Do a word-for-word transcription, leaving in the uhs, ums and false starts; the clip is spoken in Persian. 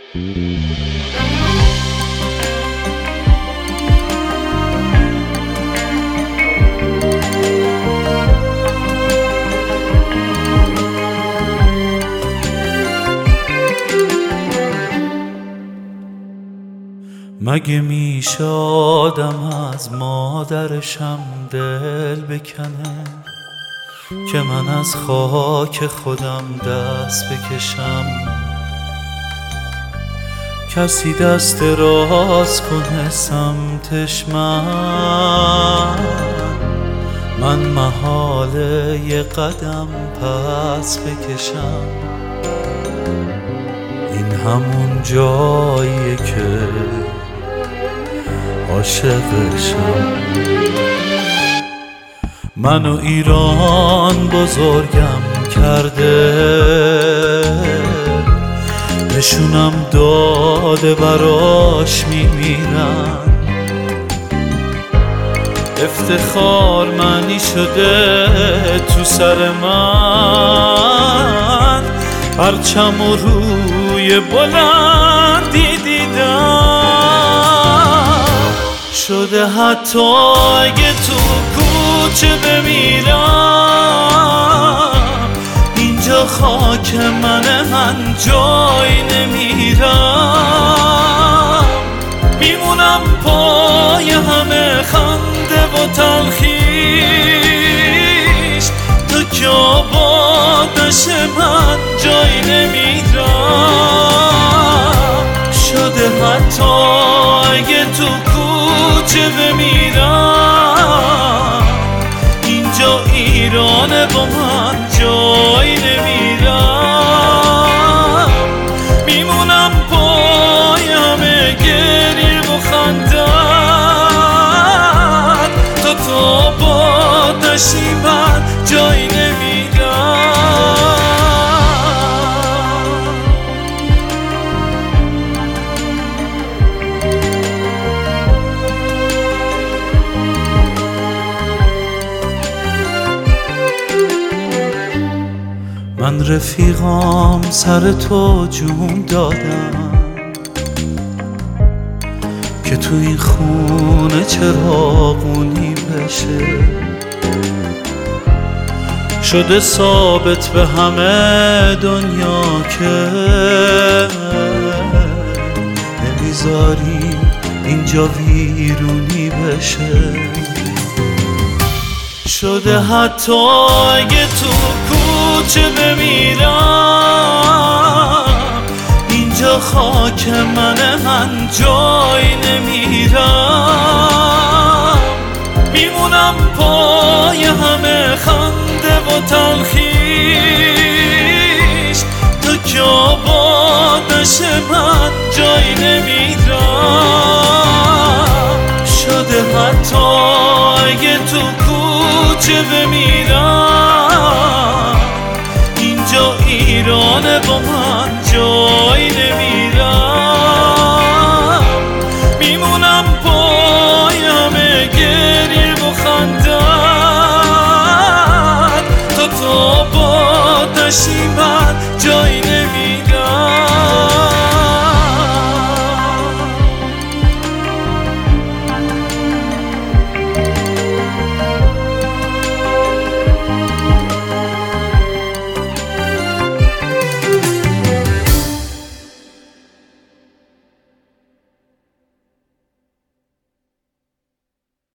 مگه میشه آدم از مادرشم دل بکنه که من از خاک خودم دست بکشم؟ کسی دست راست کنه سمتش، من من محاله یه قدم پس بکشم. این همون جاییه که عاشقشم. منو ایران بزرگم کرده، نشونم داده براش میمیرم. افتخار معنی شده تو سر من، پرچم و روی بلندی دیدم. شده حتی اگه تو کوچه بمیرم، اینجا خاک منه، من جای نمیرم. میمونم پای همه خنده و تلخیش، تا که آباد نشه من جای نمیرم. شده حتی اگه تو کوچه بمیرم، اینجا ایرانه با من جای نمیرم. میمونم پای همه گریه و خندت، تا تو آباد نشی من جای نمیرم. من رفیقام سر تو جون دادم که تو این خونه چراغونی بشه. شده ثابت به همه دنیا که نمیذاری اینجا ویرونی بشه. شده حتی اگه تو کوچه بمیرم، اینجا خاک منه، من جای نمیرم. میمونم پای همه خنده و تلخیش، تا که آباد نشه من جای نمیرم. شده حتی اگه تو کوچه بمیرم، اینجا ایرانه با من جای نمیرم. میمونم پای همه گریه و خندت، تا تو آباد نشی من